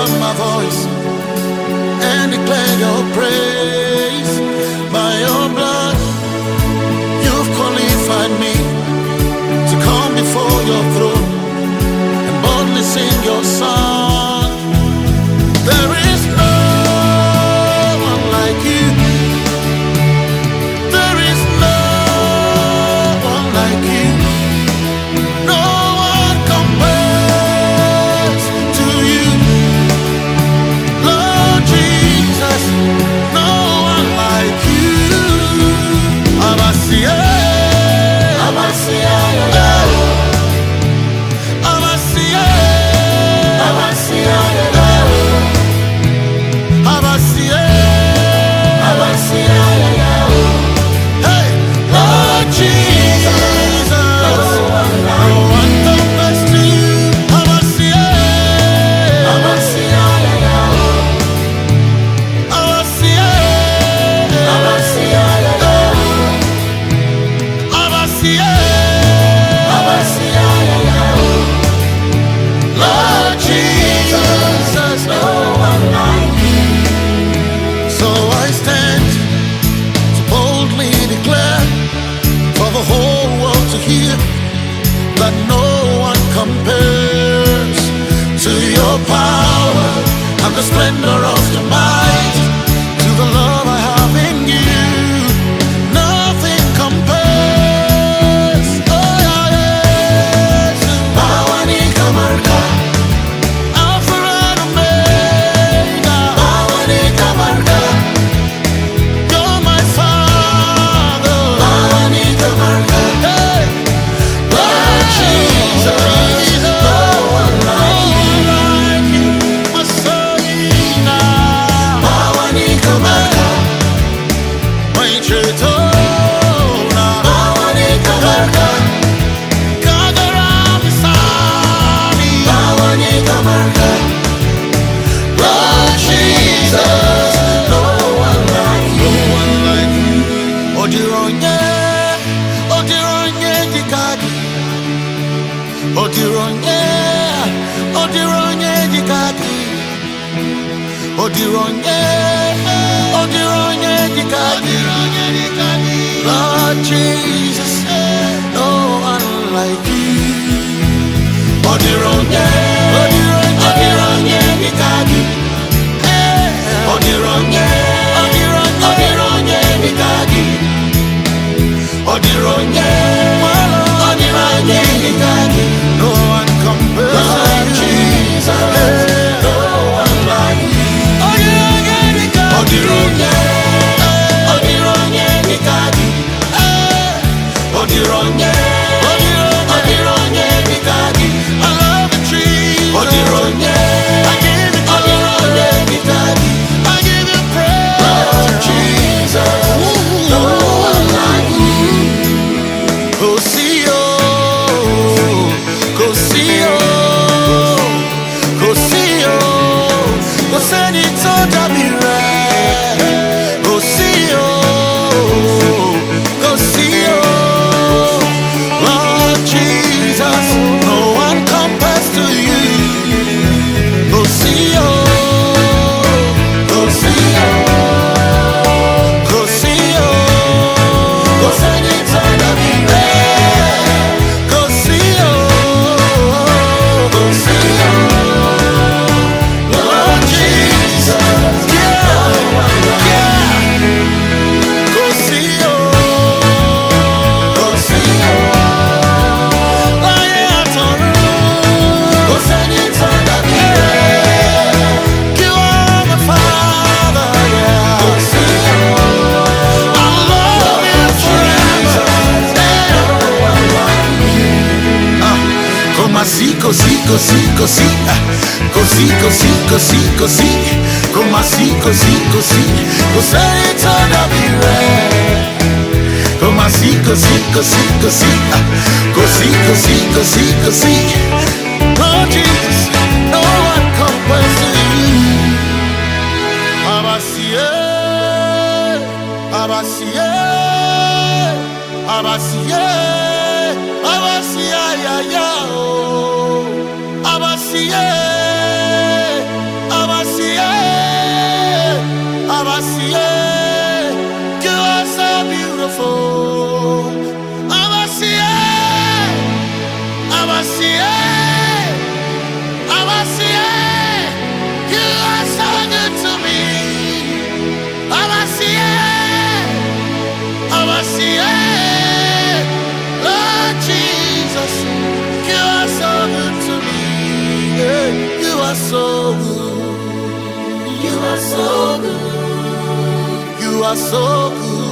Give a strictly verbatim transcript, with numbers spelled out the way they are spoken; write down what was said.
up my voice and declare your praise. By your blood, you've qualified me to come before your throne and boldly sing your song. There is no one like you. There is no one like you. No one compares to you, Lord Jesus. No one like you. Abasia, Abasia, Abasia, Abasia, Abasia, Abasia. Hey, Lord Jesus, no one compares to you. Abasia, Abasia, Abasia, Abasia, Abasia, Abasia. Lord Jesus, no one like you. So I stand to boldly declare for the whole world to hear that no one compares to your power and the splendor of your might, to the love I have in you. Nothing compares. Oh, yes. Bawani kamarka, Alpha and Omega. Bawani kamarka, you're my Father. Bawani kamarka, hey, Lord Jesus, no one like you. Masoina, Bawani kamarka, Maitretona, Bawani kamarka, Kagaramisani, Bawani kamarka. Lord Jesus, no one like you. No one like you. Odironye, Odironye dikadi. Odironye, Odironye dikadi. Odironye, Odironye dikadi. Lord Jesus, no one like you. Odironye, Odironye, Odironye dikadi. Odironye, Odironye, Odironye dikadi. Odironye, Odironye dikadi. No one compares to Jesus. No one like you. Odironye dikadi. Odironye, Odironye dikadi. Odironye, Odironye dikadi. I love the tree. Odironye, I give it Odironye dikadi. I give you praise. Lord Jesus, no one like you. Go see you, go see you, go see you, go send it to Jamira. Go see you, go see you, Lord Jesus, no one compares to you. Go see you, go see you, go see you, go send it to Jamira. Go see you, go see you, Lord Jesus, yeah, yeah. Go see you, go see you, Lion at our room. Go send it to Jamira. You are my Father, yeah. Go see you, I love you forever. Ah, come si, così, così, così, ah, così, così, così, così, come si, così, così, cos'è da vivere? Come si, così, così, così, ah, così, così, così, così. Lord Jesus, no one compares to you. Abasia, Abasia, Abasia, Abasia, ya ya, oh, Abasia, Abasie, you are so beautiful. Abasie, Abasie, Abasie, you are so good to me. Abasie, Abasie, Lord Jesus, you are so good to me. Yeah, you are so good. You are so good. You are so good.